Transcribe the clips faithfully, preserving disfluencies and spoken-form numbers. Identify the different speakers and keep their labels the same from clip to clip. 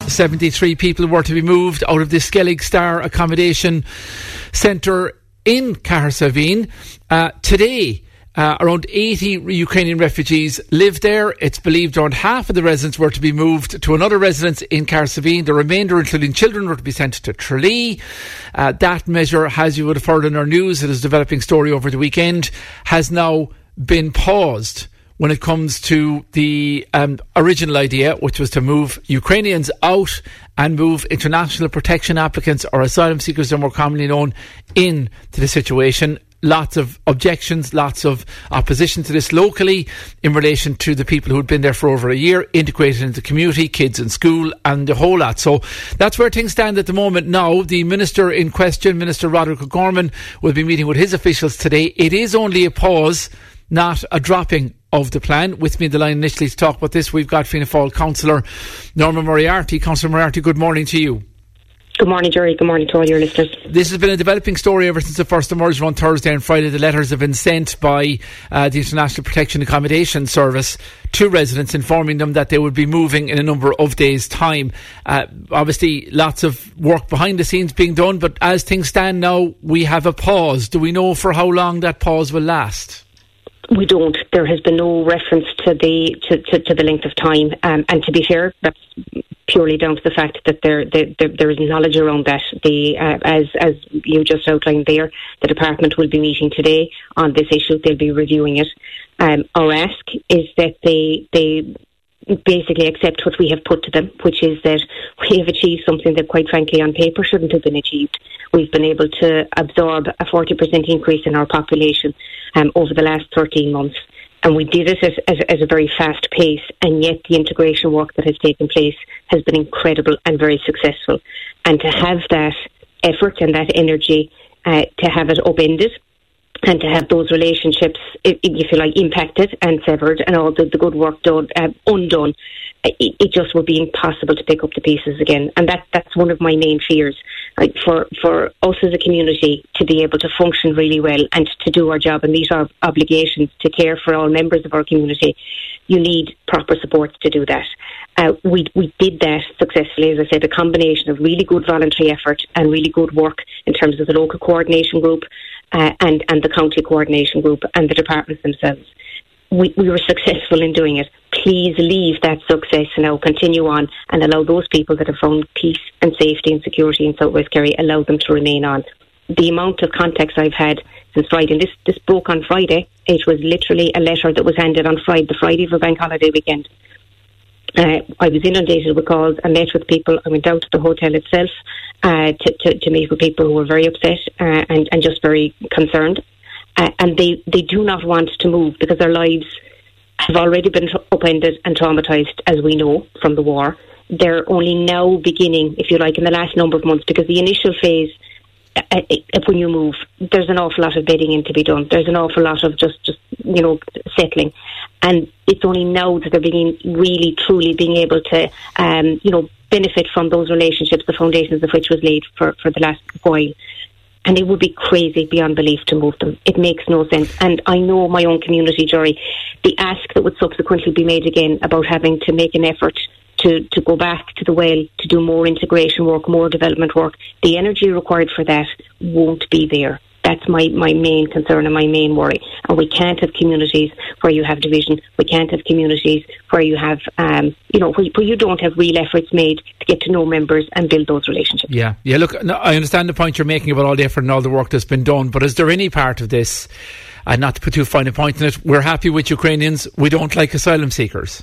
Speaker 1: seventy-three people were to be moved out of the Skellig Star accommodation centre in Cahersiveen. Uh, today, uh, around eighty Ukrainian refugees live there. It's believed around half of the residents were to be moved to another residence in Cahersiveen. The remainder, including children, were to be sent to Tralee. Uh, that measure, as you would have heard in our news, it is a developing story over the weekend, has now been paused when it comes to the um, original idea, which was to move Ukrainians out and move international protection applicants or asylum seekers, they're more commonly known, into the situation. Lots of objections, lots of opposition to this locally in relation to the people who had been there for over a year, integrated into the community, kids in school and the whole lot. So that's where things stand at the moment now. The minister in question, Minister Roderick O'Gorman, will be meeting with his officials today. It is only a pause, not a dropping of the plan. With me in the line initially to talk about this, we've got Fianna Fáil Councillor Norma Moriarty. Councillor Moriarty, good morning to you.
Speaker 2: Good morning, Jerry. Good morning to all your listeners.
Speaker 1: This has been a developing story ever since it first emerged on Thursday and Friday. The letters have been sent by uh, the International Protection Accommodation Service to residents, informing them that they would be moving in a number of days' time. Uh, obviously, lots of work behind the scenes being done, but as things stand now, we have a pause. Do we know for how long that pause will last?
Speaker 2: We don't. There has been no reference to the to, to, to the length of time, um, and to be fair, that's purely down to the fact that there there, there, there is knowledge around that. The uh, as as you just outlined there, the department will be meeting today on this issue. They'll be reviewing it. Um, our ask is that they they basically accept what we have put to them, which is that we have achieved something that, quite frankly, on paper shouldn't have been achieved. We've been able to absorb a forty percent increase in our population um, over the last thirteen months. And we did it at, at, at a very fast pace, and yet the integration work that has taken place has been incredible and very successful. And to have that effort and that energy, uh, to have it upended, and to have those relationships, if you like, impacted and severed, and all the, the good work done uh, undone, it, it just would be impossible to pick up the pieces again. And that that's one of my main fears. Like for, for us as a community to be able to function really well and to do our job and meet our obligations to care for all members of our community, you need proper supports to do that. Uh, we we did that successfully, as I said, a combination of really good voluntary effort and really good work in terms of the local coordination group uh, and, and the county coordination group and the departments themselves. We, we were successful in doing it. Please leave that success now, continue on, and allow those people that have found peace and safety and security in South West Kerry, allow them to remain on. The amount of contacts I've had since Friday, and this, this broke on Friday, it was literally a letter that was handed on Friday, the Friday of a bank holiday weekend. Uh, I was inundated with calls. I met with people. I went down to the hotel itself uh, to, to, to meet with people who were very upset uh, and, and just very concerned. Uh, and they, they do not want to move because their lives have already been upended and traumatised, as we know from the war. They're only now beginning, if you like, in the last number of months, because the initial phase, uh, uh, when you move, there's an awful lot of bedding in to be done. There's an awful lot of just, just you know, settling. And it's only now that they're beginning, really, truly being able to, um, you know, benefit from those relationships, the foundations of which was laid for, for the last while. And it would be crazy beyond belief to move them. It makes no sense. And I know my own community, Jerry, the ask that would subsequently be made again about having to make an effort to, to go back to the well, to do more integration work, more development work, the energy required for that won't be there. That's my, my main concern and my main worry. And we can't have communities where you have division. We can't have communities where you have, um, you know, where, where you don't have real efforts made to get to know members and build those relationships. Yeah, yeah. Look, no, I understand the point you're making about all the effort and all the work that's been done. But is there any part of this, and not to put too fine a point in it, we're happy with Ukrainians, we don't like asylum seekers?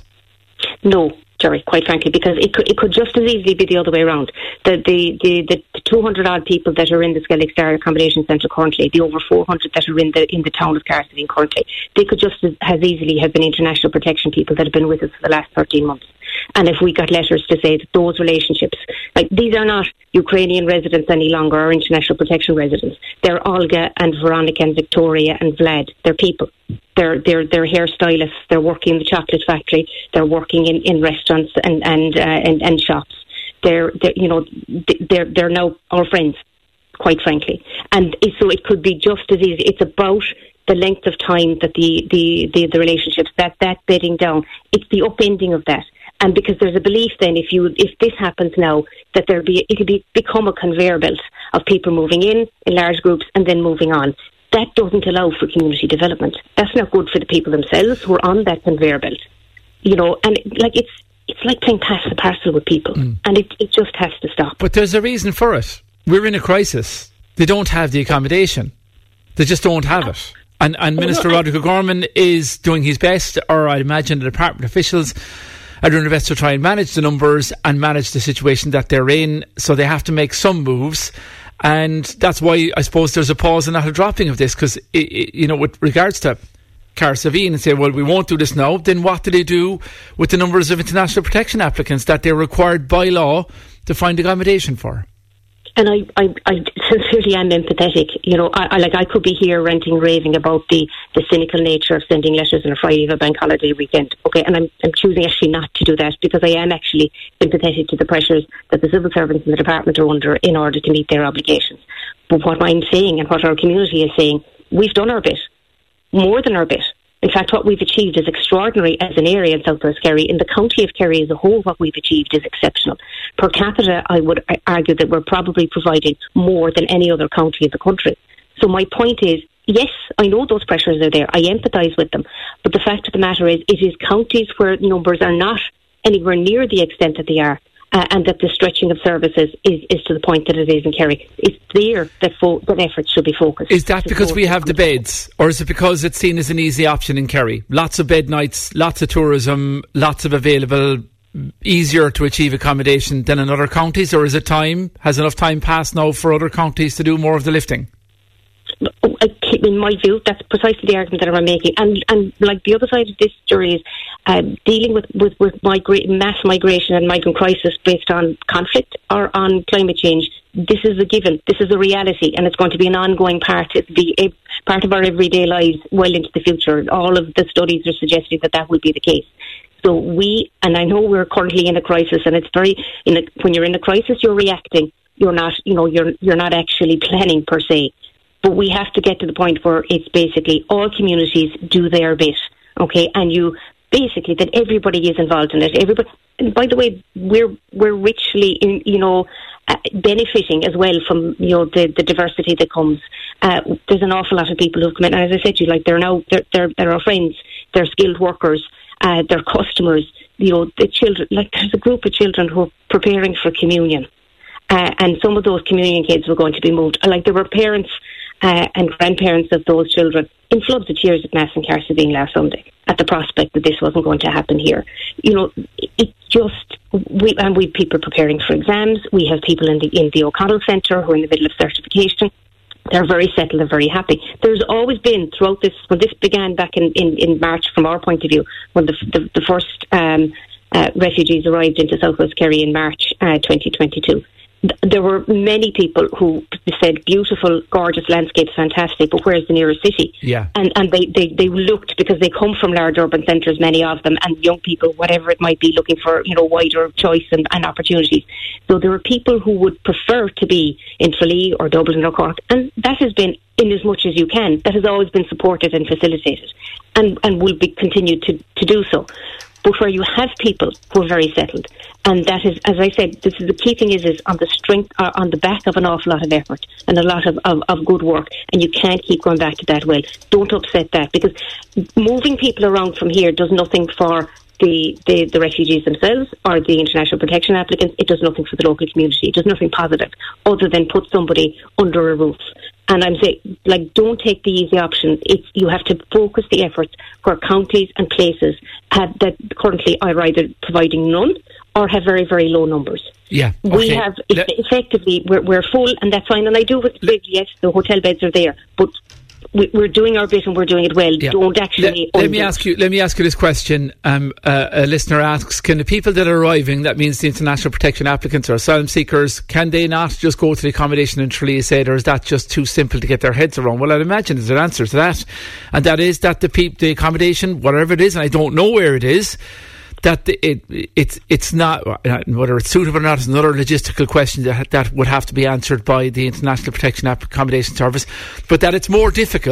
Speaker 2: No, Jerry, quite frankly, because it could it could just as easily be the other way around. The the the, the two hundred odd people that are in the Skellig Star accommodation centre currently, the over four hundred that are in the in the town of Cahersiveen currently, they could just as, as easily have been international protection people that have been with us for the last thirteen months. And if we got letters to say that those relationships, like these are not Ukrainian residents any longer or international protection residents, they're Olga and Veronica and Victoria and Vlad. They're people. They're they're they're hairstylists. They're working in the chocolate factory. They're working in, in restaurants and and, uh, and and shops. They're they're you know they're they're now our friends, quite frankly. And so it could be just as easy. It's about the length of time that the the the, the relationships that that bedding down. It's the upending of that. And because there's a belief then, if you if this happens now, that there'll be it'll be become a conveyor belt of people moving in in large groups and then moving on. That doesn't allow for community development. That's not good for the people themselves who are on that conveyor belt. You know, and like it's it's like playing pass the parcel with people, mm. and it it just has to stop.
Speaker 1: But there's a reason for it. We're in a crisis. They don't have the accommodation. They just don't have it. And, and Minister Roderick O'Gorman is doing his best, or I imagine the department officials are doing their best to try and manage the numbers and manage the situation that they're in. So they have to make some moves. And that's why I suppose there's a pause and not a dropping of this, because, you know, with regards to Carsaveen and say, well, we won't do this now, then what do they do with the numbers of international protection applicants that they're required by law to find accommodation for?
Speaker 2: And I, I, I sincerely am empathetic. You know, I, I like I could be here ranting, raving about the, the cynical nature of sending letters on a Friday of a bank holiday weekend. Okay, and I'm I'm choosing actually not to do that, because I am actually sympathetic to the pressures that the civil servants in the department are under in order to meet their obligations. But what I'm saying and what our community is saying, we've done our bit, more than our bit. In fact, what we've achieved is extraordinary as an area in South West Kerry. In the county of Kerry as a whole, what we've achieved is exceptional. Per capita, I would argue that we're probably providing more than any other county in the country. So my point is, yes, I know those pressures are there. I empathise with them. But the fact of the matter is, it is counties where numbers are not anywhere near the extent that they are, uh, and that the stretching of services is, is to the point that it is in Kerry. It's there that, fo- that efforts should be focused.
Speaker 1: Is that because we have the beds, or is it because it's seen as an easy option in Kerry? Lots of bed nights, lots of tourism, lots of available, easier to achieve accommodation than in other counties, or is it time? Has enough time passed now for other counties to do more of the lifting?
Speaker 2: In my view, that's precisely the argument that I'm making. And and like the other side of this story is uh, dealing with, with, with migra- mass migration and migrant crisis based on conflict or on climate change. This is a given. This is a reality, and it's going to be an ongoing part. It'll be a part of our everyday lives well into the future. All of the studies are suggesting that that will be the case. So we, and I know we're currently in a crisis, and it's very, in a, when you're in a crisis, you're reacting. You're not, you know, you're you're not actually planning per se. But we have to get to the point where it's basically all communities do their bit, okay? And you basically that everybody is involved in it. Everybody, and by the way, we're we're richly, in, you know, uh, benefiting as well from you know the, the diversity that comes. Uh, there's an awful lot of people who've come in, and as I said to you, like they're now they're they're, they're our friends, they're skilled workers, uh, they're customers. You know, the children. Like there's a group of children who are preparing for communion, uh, and some of those communion kids were going to be moved. Like there were parents. Uh, and grandparents of those children in floods of tears at Mass in Carsaveen last Sunday at the prospect that this wasn't going to happen here. You know, it, it just we and we have people preparing for exams. We have people in the in the O'Connell Centre who are in the middle of certification. They're very settled and very happy. There's always been throughout this when this began back in, in, in March, from our point of view, when the the, the first um, uh, refugees arrived into South West Kerry in March uh, twenty twenty-two. There were many people who said, beautiful, gorgeous landscapes, fantastic, but where's the nearest city?
Speaker 1: Yeah.
Speaker 2: And and they, they, they looked, because they come from large urban centres, many of them, and young people, whatever it might be, looking for, you know, wider choice and, and opportunities. So there are people who would prefer to be in Tralee or Dublin or Cork, and that has been, in as much as you can, that has always been supported and facilitated, and, and will be continued to, to do so. But where you have people who are very settled, and that is, as I said, this is the key thing is, is on the strength, uh, on the back of an awful lot of effort and a lot of, of, of good work, and you can't keep going back to that well. Don't upset that, because moving people around from here does nothing for the, the, the refugees themselves or the international protection applicants. It does nothing for the local community. It does nothing positive other than put somebody under a roof. And I'm saying, like, don't take the easy option. It's, you have to focus the efforts where counties and places have, that currently are either providing none or have very, very low numbers.
Speaker 1: Yeah, okay.
Speaker 2: We have, Le- effectively, we're, we're full, and that's fine. And I do agree, yes, the hotel beds are there, but we, we're doing our bit and we're doing it well.
Speaker 1: Yeah.
Speaker 2: Don't actually...
Speaker 1: Let, let me ask you Let me ask you this question. Um, uh, a listener asks, can the people that are arriving, that means the international protection applicants or asylum seekers, can they not just go to the accommodation in Tralee, said, or is that just too simple to get their heads around? Well, I'd imagine there's an answer to that, and that is that the, pe- the accommodation, whatever it is, and I don't know where it is, that it, it it's it's not, whether it's suitable or not is another logistical question that that would have to be answered by the International Protection Accommodation Service, but that it's more difficult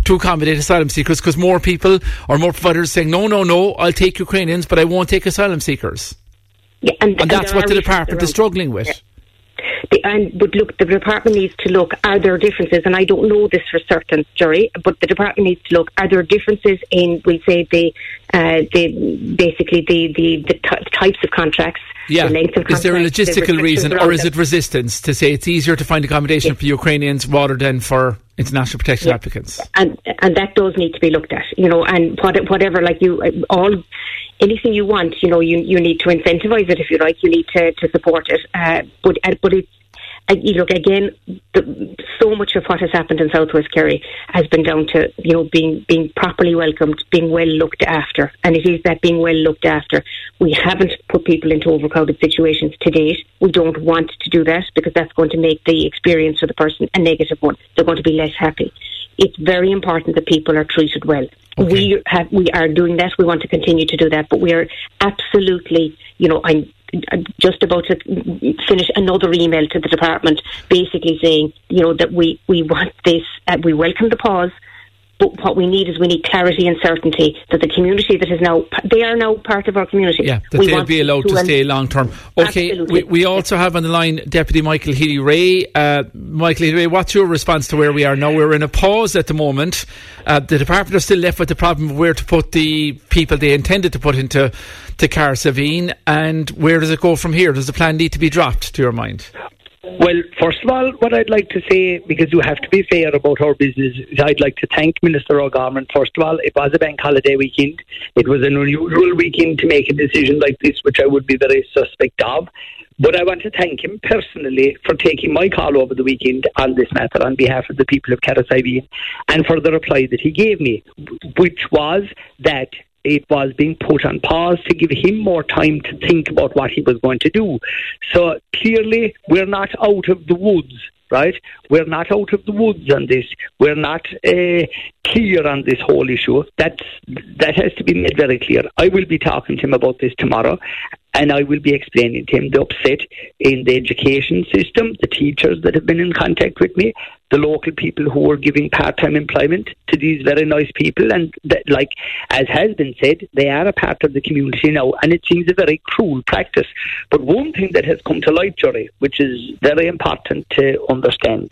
Speaker 1: to accommodate asylum seekers, because more people or more providers saying, no, no, no, I'll take Ukrainians, but I won't take asylum seekers.
Speaker 2: Yeah, and,
Speaker 1: and, and that's what the department is struggling with.
Speaker 2: Yeah. The, and but look, the department needs to look, are there differences, and I don't know this for certain, Jerry, but the department needs to look, are there differences in, we say, the uh, the basically the, the, the t- types of contracts,
Speaker 1: yeah.
Speaker 2: the length of contracts.
Speaker 1: Is there a logistical reason, or is it resistance to say it's easier to find accommodation yeah. for Ukrainians rather than for international protection
Speaker 2: yeah.
Speaker 1: applicants?
Speaker 2: And and that does need to be looked at, you know, and what, whatever, like you, all... anything you want, you know, you you need to incentivise it, if you like. You need to, to support it. Uh, but uh, but it's, uh, you look, again, the, so much of what has happened in South West Kerry has been down to, you know, being being properly welcomed, being well looked after. And it is that being well looked after. We haven't put people into overcrowded situations to date. We don't want to do that, because that's going to make the experience for the person a negative one. They're going to be less happy. It's very important that people are treated well. Okay. We have, we are doing that. We want to continue to do that, but we are absolutely, you know, I'm, I'm just about to finish another email to the department, basically saying, you know, that we, we want this, uh, we welcome the pause, but what we need is we need clarity and certainty that the community that is now, they are now part of our community.
Speaker 1: Yeah, that
Speaker 2: we
Speaker 1: they'll be allowed to, to stay long term. Okay, we, we also have on the line Deputy Michael Healy-Rae. Uh, Michael Healy-Rae, what's your response to where we are now? We're in a pause at the moment. Uh, the department are still left with the problem of where to put the people they intended to put into to Carsaveen, and where does it go from here? Does the plan need to be dropped, to your mind?
Speaker 3: Well, first of all, what I'd like to say, because you have to be fair about our business, I'd like to thank Minister O'Gorman. First of all, it was a bank holiday weekend. It was an unusual weekend to make a decision like this, which I would be very suspect of. But I want to thank him personally for taking my call over the weekend on this matter on behalf of the people of Carsaveen, and for the reply that he gave me, which was that it was being put on pause to give him more time to think about what he was going to do. So clearly, we're not out of the woods, right? We're not out of the woods on this. We're not uh, clear on this whole issue. That's, that has to be made very clear. I will be talking to him about this tomorrow, and I will be explaining to him the upset in the education system, the teachers that have been in contact with me, the local people who are giving part-time employment to these very nice people. And that, like, as has been said, they are a part of the community now, and it seems a very cruel practice. But one thing that has come to light, Jerry, which is very important to understand,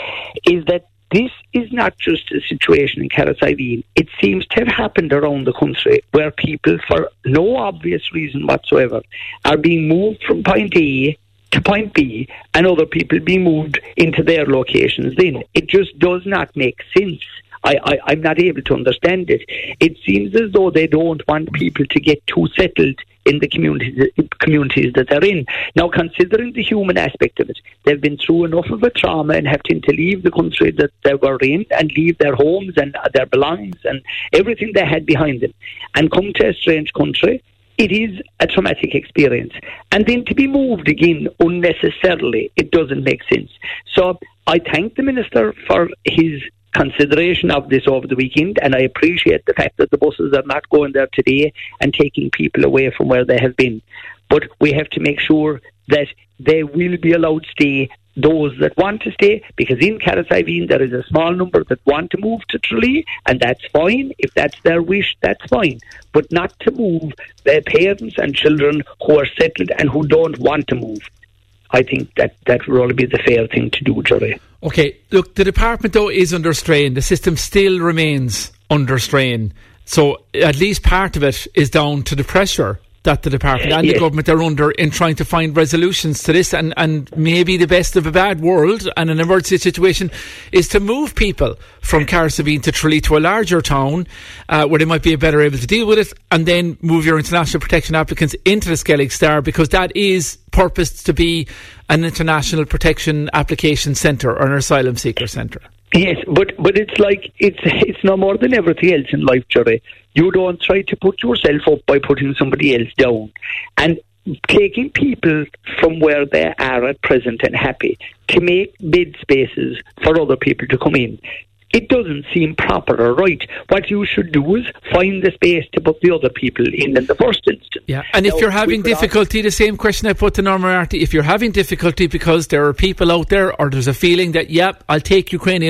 Speaker 3: is that this is not just a situation in Carsaveen. It seems to have happened around the country where people, for no obvious reason whatsoever, are being moved from point A to point B, and other people being moved into their locations then. It just does not make sense. I, I, I'm not able to understand it. It seems as though they don't want people to get too settled in the communities, communities that they're in. Now, considering the human aspect of it, they've been through enough of a trauma and having to leave the country that they were in and leave their homes and their belongings and everything they had behind them and come to a strange country. It is a traumatic experience. And then to be moved again unnecessarily, it doesn't make sense. So I thank the Minister for his consideration of this over the weekend, and I appreciate the fact that the buses are not going there today and taking people away from where they have been. But we have to make sure that they will be allowed to stay, those that want to stay, because in Carsaveen there is a small number that want to move to Tralee, and that's fine. If that's their wish, that's fine. But not to move their parents and children who are settled and who don't want to move. I think that that would really be the fair thing to do, Jerry.
Speaker 1: Okay, look, the department though is under strain. The system still remains under strain. So at least part of it is down to the pressure that the department and yes. the government are under in trying to find resolutions to this, and, and maybe the best of a bad world and an emergency situation is to move people from Carsaveen to Tralee to a larger town uh, where they might be better able to deal with it, and then move your international protection applicants into the Skellig Star, because that is purposed to be an international protection application centre or an asylum seeker centre.
Speaker 3: Yes, but but it's like it's it's no more than everything else in life, Jerry. You don't try to put yourself up by putting somebody else down, and taking people from where they are at present and happy to make bed spaces for other people to come in. It doesn't seem proper or right. What you should do is find the space to put the other people in in the first instance.
Speaker 1: Yeah, and now, if you're having difficulty, the same question I put to Norma Marty, if you're having difficulty because there are people out there or there's a feeling that, yep, I'll take Ukrainians,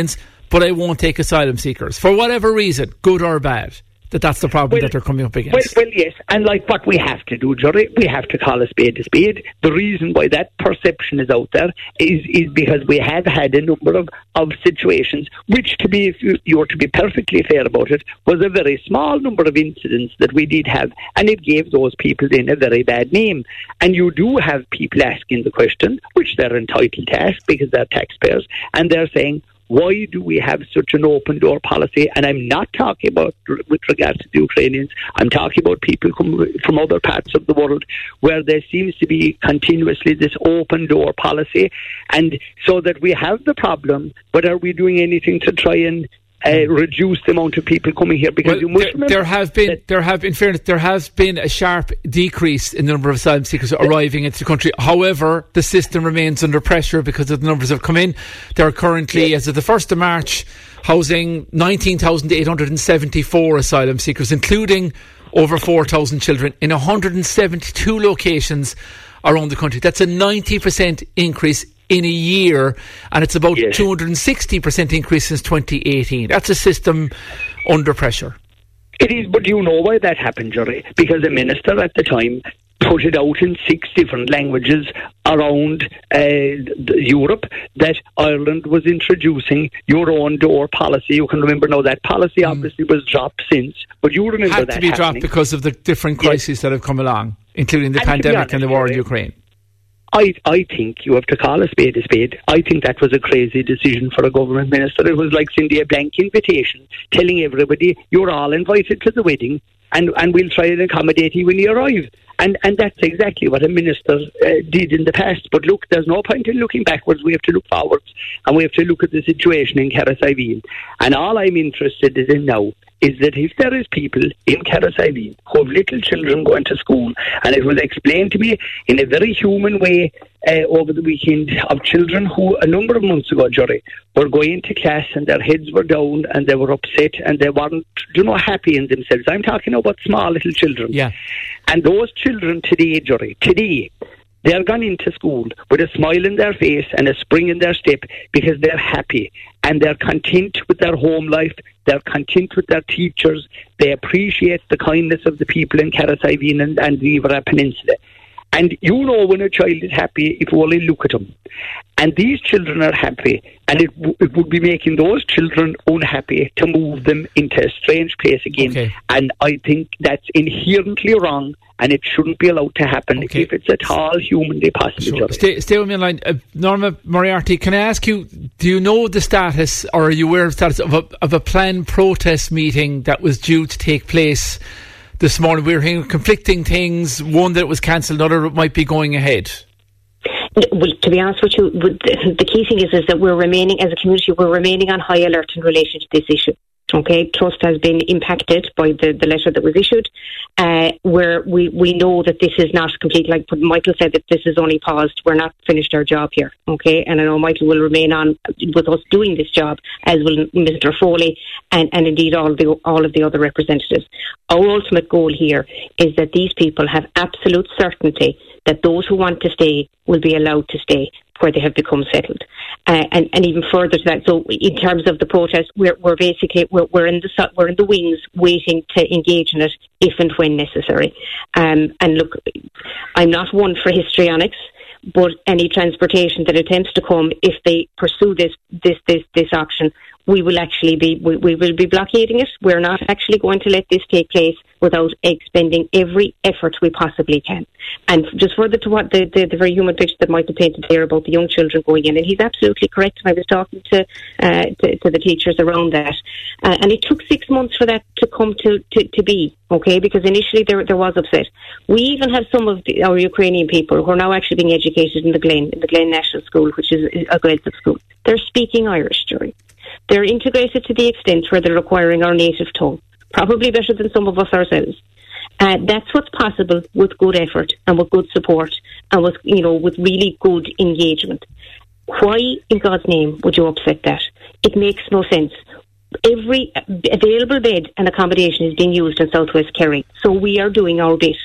Speaker 1: but I won't take asylum seekers for whatever reason, good or bad. That that's the problem well, that they're coming up against.
Speaker 3: Well, well, yes, and like what we have to do, Jerry, we have to call a spade a spade. The reason why that perception is out there is is because we have had a number of, of situations, which, to be, if you, you were to be perfectly fair about it, was a very small number of incidents that we did have, and it gave those people then a very bad name. And you do have people asking the question, which they're entitled to ask because they're taxpayers, and they're saying, why do we have such an open door policy? And I'm not talking about with regards to the Ukrainians. I'm talking about people come from other parts of the world where there seems to be continuously this open door policy. And so that we have the problem, but are we doing anything to try and Uh, reduce the amount of people coming here? Because
Speaker 1: well,
Speaker 3: you must
Speaker 1: there, there have been, there have, in fairness, there has been a sharp decrease in the number of asylum seekers arriving into the country. However, the system remains under pressure because of the numbers that have come in. There are currently, yeah. as of the first of March, housing nineteen thousand eight hundred seventy-four asylum seekers, including over four thousand children in one hundred seventy-two locations around the country. That's a ninety percent increase in a year, and it's about yes. two hundred sixty percent increase since twenty eighteen. That's a system under pressure.
Speaker 3: It is, but you know why that happened, Jerry? Because the minister at the time put it out in six different languages around uh, Europe that Ireland was introducing your own door policy. You can remember now that policy mm. obviously was dropped since, but you remember
Speaker 1: had
Speaker 3: that
Speaker 1: to be
Speaker 3: happening.
Speaker 1: dropped because of the different crises yes. that have come along, including the and pandemic honest, and the war in Ukraine.
Speaker 3: I, I think you have to call a spade a spade. I think that was a crazy decision for a government minister. It was like sending a blank invitation, telling everybody, you're all invited to the wedding, and, and we'll try and accommodate you when you arrive. And and that's exactly what a minister uh, did in the past. But look, there's no point in looking backwards. We have to look forwards, and we have to look at the situation in Carasaiveen. And all I'm interested in now is that if there is people in Carasaiveen who have little children going to school, and it was explained to me in a very human way uh, over the weekend of children who a number of months ago, Jerry, were going to class and their heads were down and they were upset and they weren't, you know, happy in themselves. I'm talking about small little children.
Speaker 1: Yeah.
Speaker 3: And those children today, Jerry, today, they're gone into school with a smile in their face and a spring in their step because they're happy and they're content with their home life. They're content with their teachers. They appreciate the kindness of the people in Carasaiveen and, and the Iveragh Peninsula. And you know when a child is happy if you only look at them. And these children are happy, and it, w- it would be making those children unhappy to move them into a strange place again. Okay. And I think that's inherently wrong, and it shouldn't be allowed to happen okay. if it's at all humanly possible.
Speaker 1: Sure. Stay, stay with me on line. Uh, Norma Moriarty, can I ask you, do you know the status, or are you aware of the status of a, of a planned protest meeting that was due to take place this morning? We're hearing conflicting things, one that was cancelled, another that might be going ahead.
Speaker 2: Well, to be honest with you, the key thing is, is that we're remaining, as a community, we're remaining on high alert in relation to this issue. Okay, trust has been impacted by the, the letter that was issued, uh, where we, we know that this is not complete. Like Michael said, that this is only paused. We're not finished our job here. Okay, and I know Michael will remain on with us doing this job, as will Mister Foley and, and indeed all of the all of the other representatives. Our ultimate goal here is that these people have absolute certainty that those who want to stay will be allowed to stay where they have become settled, uh, and and even further to that. So, in terms of the protest, we're we're basically we're, we're in the we're in the wings, waiting to engage in it if and when necessary. Um, and look, I'm not one for histrionics, but any transportation that attempts to come, if they pursue this this this this option, we will actually be we, we will be blockading it. We're not actually going to let this take place without expending every effort we possibly can. And just further to what the, the, the very human picture that Michael painted there about the young children going in, and he's absolutely correct. I was talking to uh, to, to the teachers around that, uh, and it took six months for that to come to, to, to be, okay, because initially there there was upset. We even have some of the, our Ukrainian people who are now actually being educated in the Glen, in the Glen National School, which is a Gaeltacht school. They're speaking Irish, Jerry. They're integrated to the extent where they're acquiring our native tongue, probably better than some of us ourselves. Uh, that's what's possible with good effort and with good support and with, you know, with really good engagement. Why, in God's name, would you upset that? It makes no sense. Every available bed and accommodation is being used in Southwest Kerry, so we are doing our bit.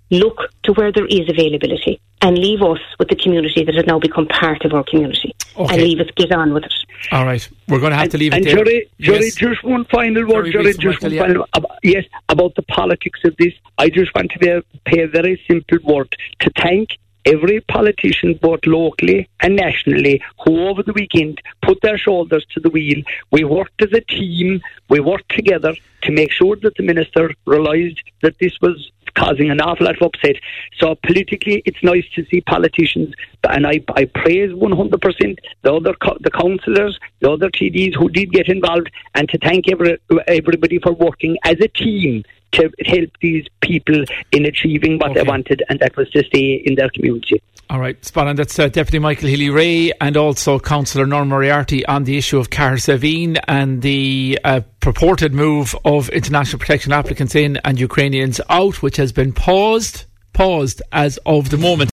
Speaker 2: look to where there is availability and leave us with the community that has now become part of our community. Okay. And leave us get on with it.
Speaker 1: All right. We're going to have
Speaker 3: and,
Speaker 1: to leave
Speaker 3: and
Speaker 1: it there.
Speaker 3: Jerry, Jerry,
Speaker 1: yes.
Speaker 3: just one final word,
Speaker 1: Jerry,
Speaker 3: Jerry, just
Speaker 1: Michael,
Speaker 3: one
Speaker 1: yeah.
Speaker 3: final about, yes, about the politics of this. I just want to be, pay a very simple word to thank every politician, both locally and nationally, who over the weekend put their shoulders to the wheel. We worked as a team. We worked together to make sure that the minister realised that this was causing an awful lot of upset. So politically, it's nice to see politicians, and I, I praise one hundred percent the other co- the councillors, the other T Ds who did get involved, and to thank every, everybody for working as a team to help these people in achieving what okay. they wanted, and that was to stay in their community.
Speaker 1: All right, spot on. That's uh, Deputy Michael Healy-Rae and also Councillor Norm Moriarty on the issue of Cahersiveen and the uh, purported move of international protection applicants in and Ukrainians out, which has been paused, paused as of the moment.